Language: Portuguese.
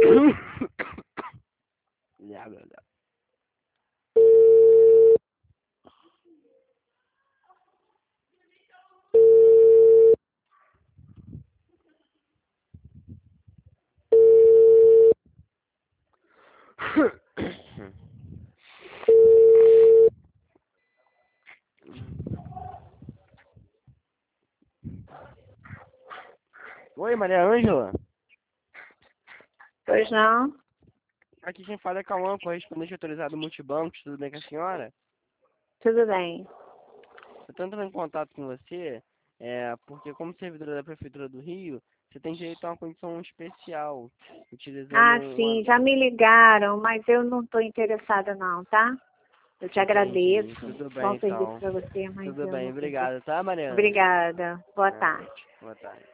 Oi, Maria Ângela. Pois não? Aqui quem fala é Cauã, correspondente autorizado multibancos. Tudo bem com a senhora? Tudo bem. Eu estou entrando em contato com você, porque como servidora da Prefeitura do Rio, você tem direito a uma condição especial, utilizando Ah, sim, já me ligaram, mas eu não estou interessada não, tá? Eu te Entendi. agradeço. Tudo bem, Bom serviço então. para você, mas Tudo eu bem, não estou obrigado, tá, interessada. Maria Ângela? Obrigada. Boa tarde. Boa tarde.